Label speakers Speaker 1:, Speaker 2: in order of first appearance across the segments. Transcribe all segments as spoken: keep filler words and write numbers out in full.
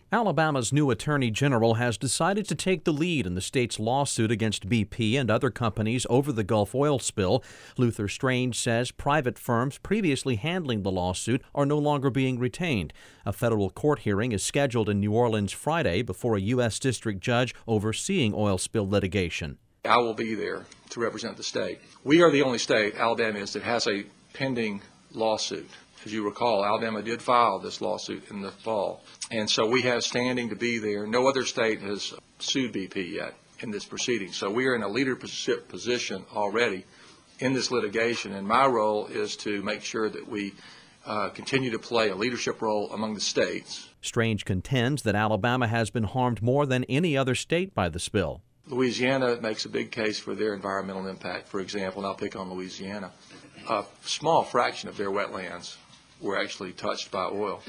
Speaker 1: Alabama's new attorney general has decided to take the lead in the state's lawsuit against B P and other companies over the Gulf oil spill. Luther Strange says private firms previously handling the lawsuit are no longer being retained. A federal court hearing is scheduled in New Orleans Friday before a U S district judge overseeing oil spill litigation.
Speaker 2: I will be there to represent the state. We are the only state, Alabama is, that has a pending lawsuit. As you recall, Alabama did file this lawsuit in the fall, and so we have standing to be there. No other state has sued B P yet in this proceeding, so we are in a leadership position already in this litigation, and my role is to make sure that we uh, continue to play a leadership role among the states.
Speaker 1: Strange contends that Alabama has been harmed more than any other state by the spill.
Speaker 2: Louisiana makes a big case for their environmental impact, for example, and I'll pick on Louisiana. A small fraction of their wetlands were actually touched by oil.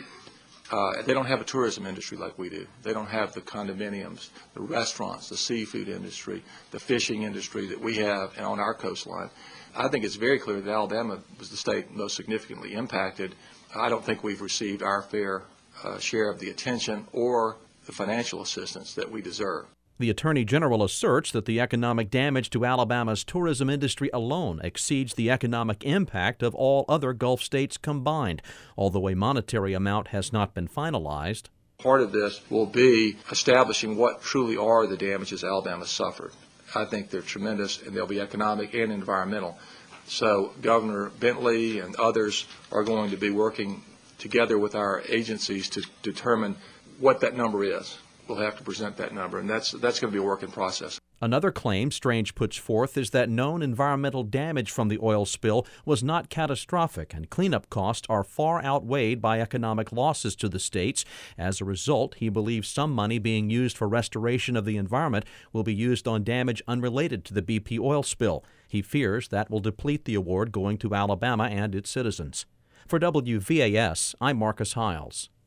Speaker 2: Uh, they don't have a tourism industry like we do. They don't have the condominiums, the restaurants, the seafood industry, the fishing industry that we have on our coastline. I think it's very clear that Alabama was the state most significantly impacted. I don't think we've received our fair uh, share of the attention or the financial assistance that we deserve.
Speaker 1: The Attorney General asserts that the economic damage to Alabama's tourism industry alone exceeds the economic impact of all other Gulf states combined, although a monetary amount has not been finalized.
Speaker 2: Part of this will be establishing what truly are the damages Alabama suffered. I think they're tremendous, and they'll be economic and environmental. So Governor Bentley and others are going to be working together with our agencies to determine what that number is. We'll have to present that number, and that's that's going to be a work in process.
Speaker 1: Another claim Strange puts forth is that known environmental damage from the oil spill was not catastrophic, and cleanup costs are far outweighed by economic losses to the states. As a result, he believes some money being used for restoration of the environment will be used on damage unrelated to the B P oil spill. He fears that will deplete the award going to Alabama and its citizens. For W V A S, I'm Marcus Hiles.